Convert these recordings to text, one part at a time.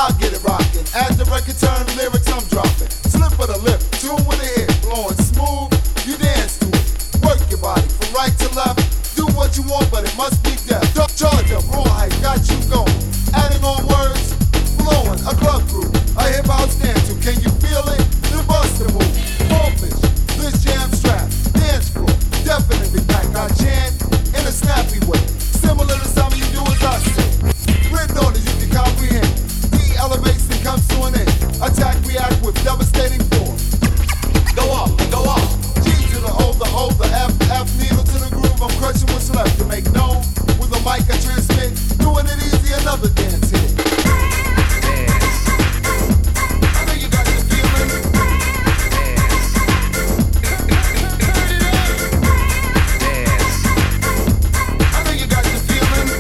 get it rocking. As the record turn, lyrics I'm dropping. Slip of the lip, tune with the hit, blowing smooth. You dance to it. Work your body from right to left. Do what you want, but it must be deaf. Charge up, raw hype, got you going. Adding on words, flowing. A club group, a hip house dance to. Can you feel it? The bust the move. Bullfish, this jam strap, dance floor, definitely pack. I chant in a snappy way, similar to some you do as I say. Written on it, you can comprehend. De-elevates and comes to an end. Attack, react with devastating form. Go off, go off. G to the O, the O, the F, F needle to the groove. I'm crushing what's left to make known. With a mic I transmit, doing it easy, another dance hit. I know you got the feeling. I know you got the feeling.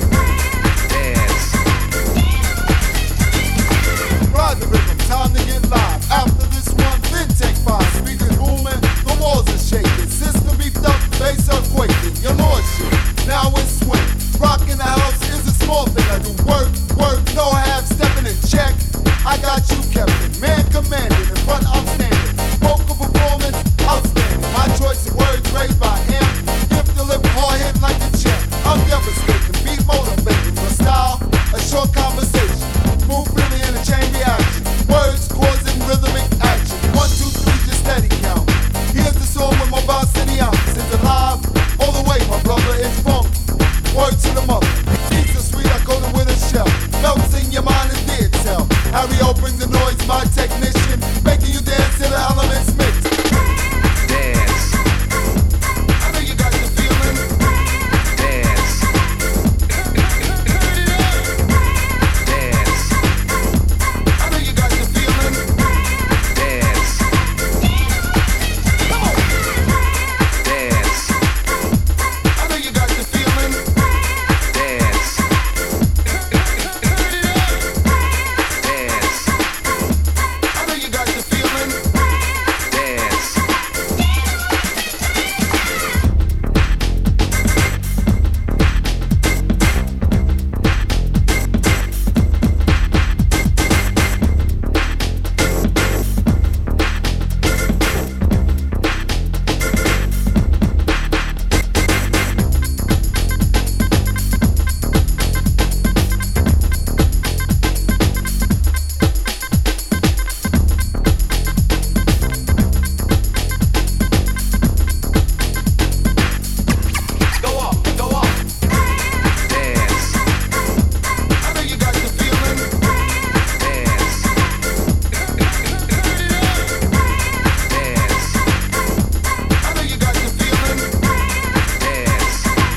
Ride the rhythm, time to get live. After this one, then take 5. Speakers booming, the walls are shaking. System beefed up, bass are quaking. Your lordship, now it's swing. Rocking the house is a small thing. I do work, work, no half stepping in check. I got you, Captain. Man commanding, in front I'm standing. Vocal performance, outstanding. My choice of words raised by him. Gift the lip, hard hit like a champ. I'm devastating, beat motivating. My style, a short conversation. Move freely in a chain reaction. Words causing rhythmic action. 1, 2, 3, just steady count. Here's the song with my boss City ounce. It's alive, all the way, my brother, it's funk. Word to the mother. These are sweet, I coat it with a shell. Melts in your mind and dead cell. Harry O brings the noise, my technician. Making you dance to the elements mix. Dance. I know you got the feeling. Dance. Dance. I know you got the feeling. Dance. Come on. Dance. I know you got the feeling. Dance. Dance. I know you got the feeling. Dance. Go off, go off. Dance. I know you got the feeling. Dance. Dance. I know you got the feeling. Dance.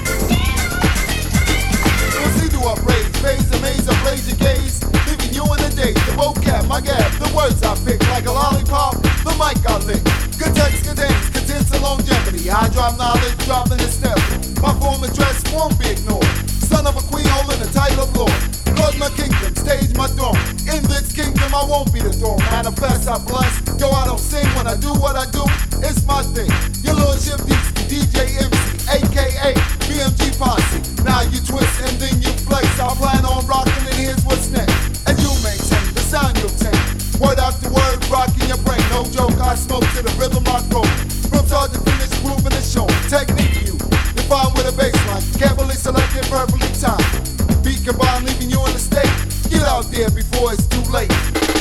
Proceed to upraise, phase amaze, ablaze your gaze, leaving you in the daze. The vocab, my gab, the words I pick like a lollipop. The mic I lick. Good text, good dance, condense and longevity. I drop knowledge, dropping the step. My form and dress won't be ignored. Son of a queen holding the title of Lord. Lord my kingdom, stage my throne. In this kingdom I won't be the throne. Manifest, I bless. Yo, I don't sing when I do what I do. It's my thing. Your lordship DJ MC, aka BMG Posse. Now you twist and then you flex. I plan on rocking and here's what's next. And you maintain the sound you obtain. Word after word, rocking your brain. No joke, I smoke to the rhythm I grow. From start to finish, grooving and showing. Technique you define with a baseline. Carefully selected, perfectly timed. Beat combined, leaving you in a state. Get out there before it's too late.